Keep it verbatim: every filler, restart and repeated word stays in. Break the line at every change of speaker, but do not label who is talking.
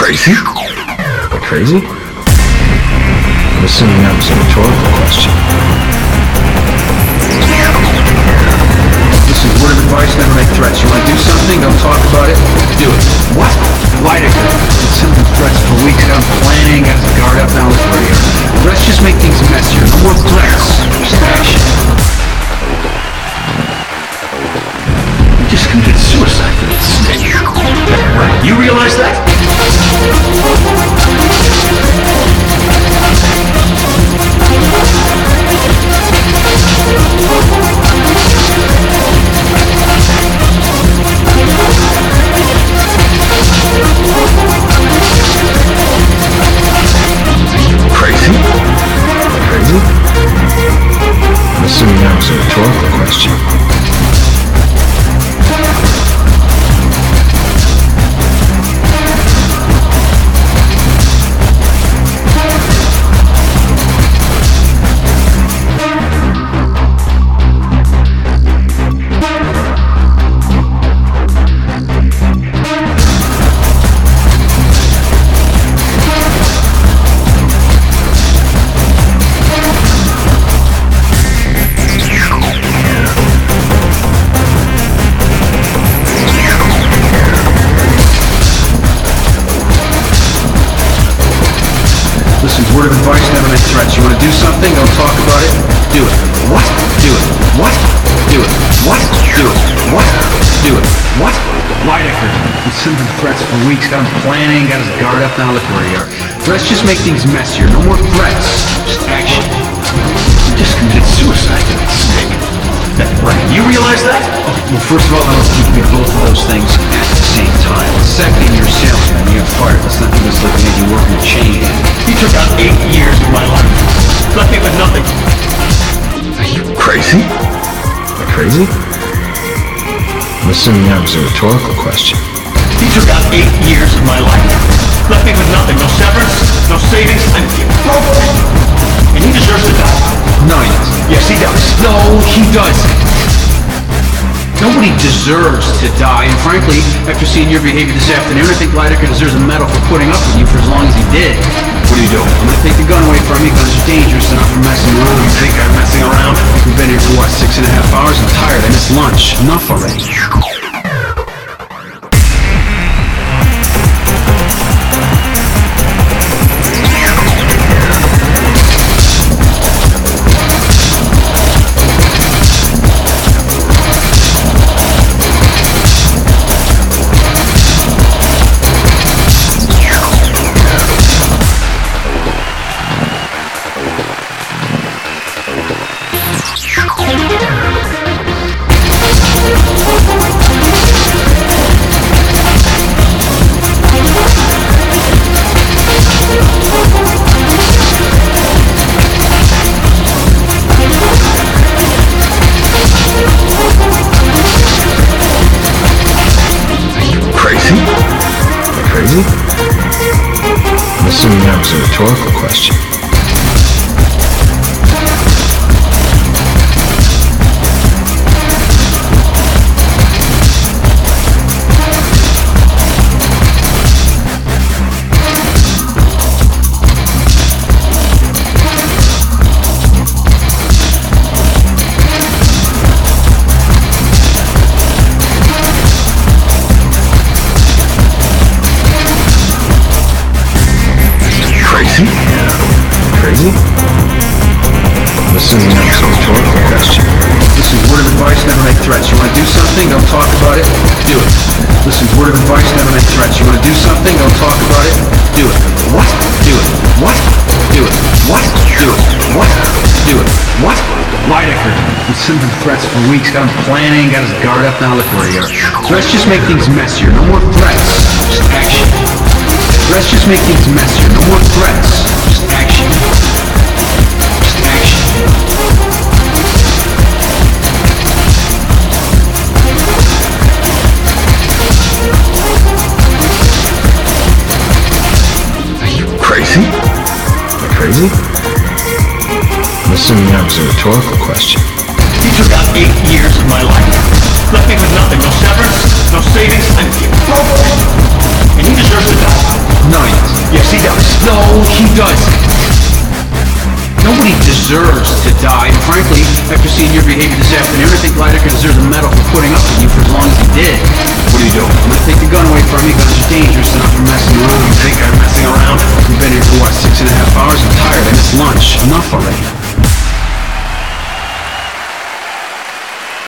crazy? Crazy? I'm assuming that was a rhetorical question.
Listen, word of advice, never make threats. You want to do something, don't talk about it, do it. What? Lydecker. It's simple threats for weeks. I'm planning, got his guard up, now look where you are. Let's just make things messier. No more threats. Just action. You just committed suicide for this snitch. You realize that?
Crazy? Crazy? I'm assuming that was a rhetorical question.
Word of advice, never make threats. You want to do something, don't talk about it, do it. What? Do it. What? Do it. What? Do it. What? Do it. What? Lydecker. It's simple threats for weeks. Got him planning, got his guard up, now look where you are. Let's just make things messier. No more threats. Just action. You just committed suicide to that snake. That right. You realize that? Oh, well, first of all, I don't think you can do both of those things at the same time. Second, you're a salesman. You got fired. Let's not do this looking at you working a chain.
You took out eight years of my life. Left me with nothing.
Are you crazy? Crazy? I'm assuming that was a rhetorical question.
You took out eight years of my life. Left me with nothing. No severance, no savings, and you broke me. And he deserves to die.
No, he doesn't.
Yes, he does.
No, he doesn't. Nobody deserves to die, and frankly, after seeing your behavior this afternoon, I think Lydecker deserves a medal for putting up with you for as long as he did.
What are you doing?
I'm gonna take the gun away from you. Guns are dangerous enough for messing around.
You think I'm messing around?
We've been here for what, six and a half hours? I'm tired. I missed lunch. Enough already.
I'm assuming that was a rhetorical question. Crazy? I'm assuming that was a rhetorical question.
Listen, word of advice, never make threats. You want to do something, don't talk about it, do it. Listen, word of advice, never make threats. You want to do something, don't talk about it, do it. What? Do it. What? Do it. What? Do it. What? Do it. What? Lydecker. With simple threats for weeks. Got him planning, got his guard up, now look where you are. Let's just make things messier. No more threats. Just action. Let's just make things messier. No more threats. Just action. Just action.
Are you crazy? Crazy? I'm assuming that was a rhetorical question.
You took out eight years of my life. Left me with nothing. No severance, no savings, and you broke me. And he deserves to die.
No, No, he doesn't. Nobody deserves to die, and frankly, after seeing your behavior this afternoon, I think Lydecker deserves a medal for putting up with you for as long as he did.
What are you doing?
I'm gonna take the gun away from you. Guns are dangerous enough for messing around.
You think I'm messing around?
We've been here for what, six and a half hours? I'm tired. I missed lunch. Enough already.